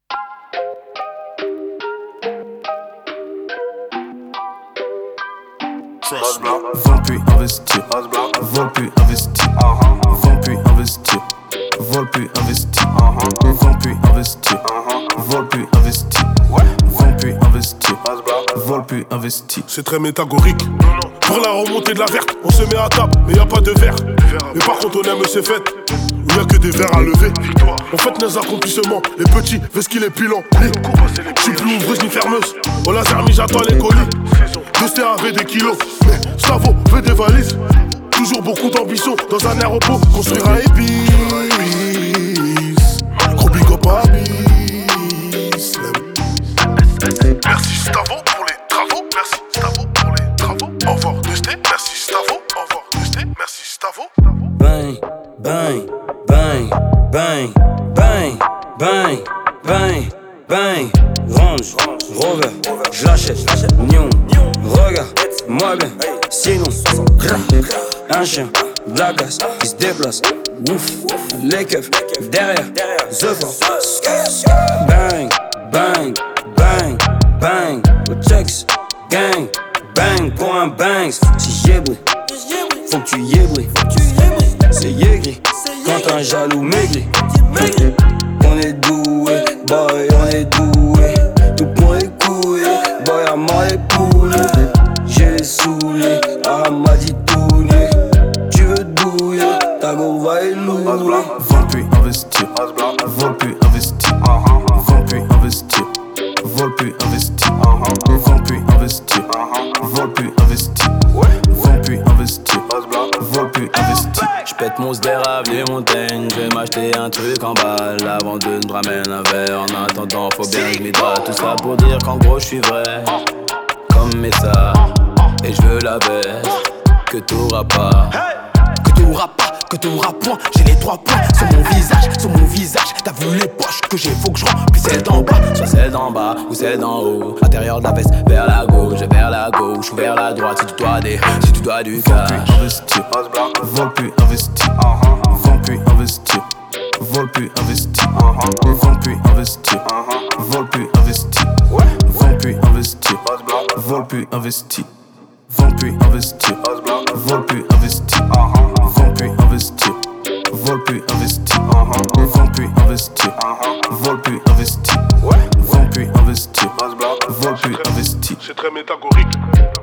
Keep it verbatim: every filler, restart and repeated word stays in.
Vends puis investir, vol puis investir, vends puis investir, vol puis investir, vends puis investir, vol puis investir, vends puis investir, vol puis investir. C'est très métagorique. Pour la remontée de la verte, on se met à table, mais y a pas de verre. Mais par contre on aime ses fêtes, où y a que des verres à lever. On fête nos accomplissements, les petits, parce qu'il est pilon. Je suis plus ouvreuse ni fermeuse, au laser mis j'attends les colis. Dosté avait des kilos, mais Stavo veut des valises. Toujours beaucoup d'ambition, dans un aéroport, construire un épice. Gros big up à Abyss. Merci Stavo pour les travaux, merci Stavo pour les travaux. Au revoir Dosté, merci Stavo, au revoir Dosté, merci Stavo. Bang, bang, bang, bang, bang, bang, bang, bang. Range, Rover, j'l'achète, Nyon. Regarde, moi bien, sinon, un chien, blagasse, qui se déplace, ouf, les keufs, derrière, The Force, bang, bang, bang, bang, au checks, gang, bang, pour un bangs, si j'ai bruit, faut que tu y aies bruit, c'est yégi, quand un jaloux maigri, on est doué, boy, on est doué, tout pour les couilles, boy, à mort les poules. J'ai les saoulés, ah m'a dit tout nu. Tu veux douiller, ta go va et louer. Vends puis investir, vol puis investir, vends puis investir, vol puis investir, vends puis investir, vol puis investir, vends puis investir, vol puis investir. J'pète mon sdérave, les montagnes. J'vais m'acheter un truc en balle. La vendeuse me ramène un verre. En attendant, faut bien que j'm'hydrate. Tout ça pour dire qu'en gros j'suis vrai. Comme Messa. Et j'veux la baisse. Que t'auras pas. Que t'auras pas, que t'auras point. J'ai les trois points sur mon visage, sur mon visage. T'as vu les poches que j'ai, faut que je remplis celle d'en bas. Soit celle d'en bas ou celle d'en haut. Intérieur de la veste, vers la gauche, vers la gauche ou vers la droite. Si tu dois des, si tu dois du cash. Vol puis investir, vol puis investir, vends puis investir, vol puis investir, vends puis investir, vol puis investir, vends puis investir, vol puis investir, vends puis investir, vol puis investir, vends puis investir, vol puis investir, vends puis investir, vol puis investir, vends puis investir, vol puis investir. C'est très métagorique.